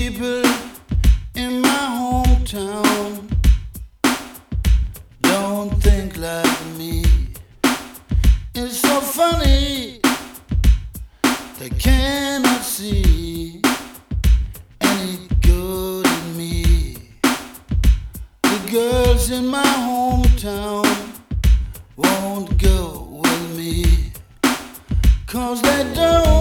People in my hometown don't think like me. It's so funny, they cannot see any good in me. The girls in my hometown won't go with me, 'cause they don't